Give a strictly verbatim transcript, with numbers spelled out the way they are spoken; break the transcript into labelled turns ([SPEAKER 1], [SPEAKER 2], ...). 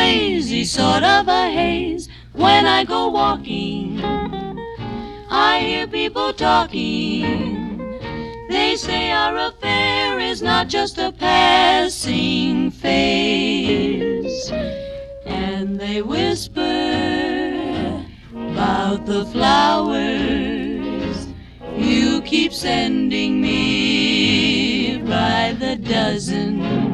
[SPEAKER 1] crazy sort of a haze when I go walking. I hear people talking. They say our affair is not just a passing phase. And they whisper about the flowers you keep sending me by the dozen.